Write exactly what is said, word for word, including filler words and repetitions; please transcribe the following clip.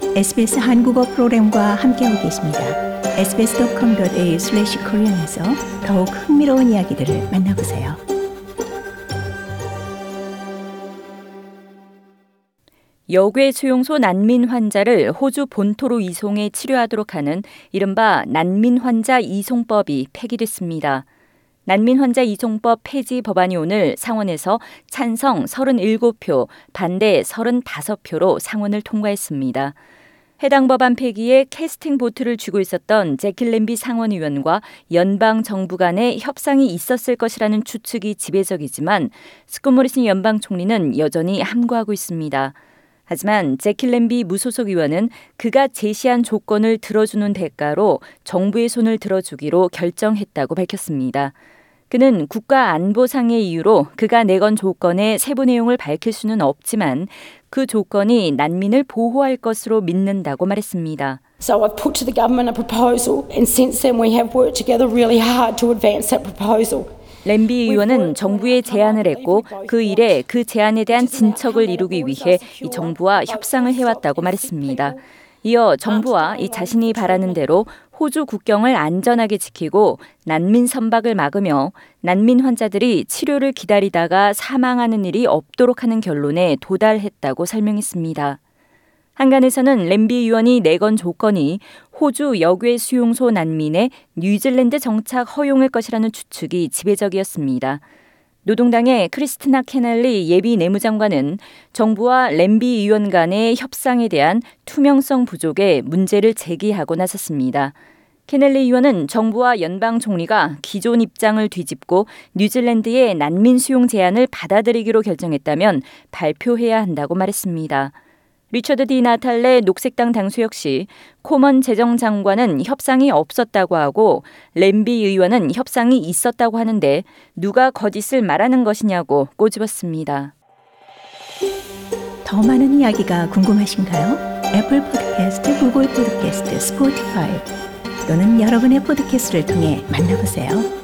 에스비에스 한국어 프로그램과 함께하고 계십니다. 에스비에스 닷컴 닷 에이유 슬래시 코리안에서 더욱 흥미로운 이야기들을 만나보세요. 역외 수용소 난민 환자를 호주 본토로 이송해 치료하도록 하는 이른바 난민 환자 이송법이 폐기됐습니다. 난민 환자 이송법 폐지 법안이 오늘 상원에서 찬성 삼십칠 표, 반대 삼십오 표로 상원을 통과했습니다. 해당 법안 폐기에 캐스팅 보트를 쥐고 있었던 제킬 램비 상원의원과 연방 정부 간의 협상이 있었을 것이라는 추측이 지배적이지만 스콧 모리슨 연방 총리는 여전히 함구하고 있습니다. 하지만 제킬 램비 무소속 의원은 그가 제시한 조건을 들어주는 대가로 정부의 손을 들어주기로 결정했다고 밝혔습니다. 그는 국가안보상의 이유로 그가 내건 조건의 세부 내용을 밝힐 수는 없지만 그 조건이 난민을 보호할 것으로 믿는다고 말했습니다. So I've put to the government a proposal and since then we have worked together really hard to advance that proposal. 램비 의원은 정부에 제안을 했고 그 일에 그 제안에 대한 진척을 이루기 위해 이 정부와 협상을 해왔다고 말했습니다. 이어 정부와 이 자신이 바라는 대로 호주 국경을 안전하게 지키고 난민 선박을 막으며 난민 환자들이 치료를 기다리다가 사망하는 일이 없도록 하는 결론에 도달했다고 설명했습니다. 한간에서는 램비 의원이 내건 조건이 호주 역외 수용소 난민의 뉴질랜드 정착 허용일 것이라는 추측이 지배적이었습니다. 노동당의 크리스티나 케넬리 예비 내무장관은 정부와 램비 의원 간의 협상에 대한 투명성 부족에 문제를 제기하고 나섰습니다. 케넬리 의원은 정부와 연방 총리가 기존 입장을 뒤집고 뉴질랜드의 난민 수용 제안을 받아들이기로 결정했다면 발표해야 한다고 말했습니다. 리처드 디 나탈레 녹색당 당수 역시 코먼 재정장관은 협상이 없었다고 하고 램비 의원은 협상이 있었다고 하는데 누가 거짓을 말하는 것이냐고 꼬집었습니다. 더 많은 이야기가 궁금하신가요? 애플 팟캐스트, 구글 팟캐스트, 스포티파이 또는 여러분의 팟캐스트를 통해 만나보세요.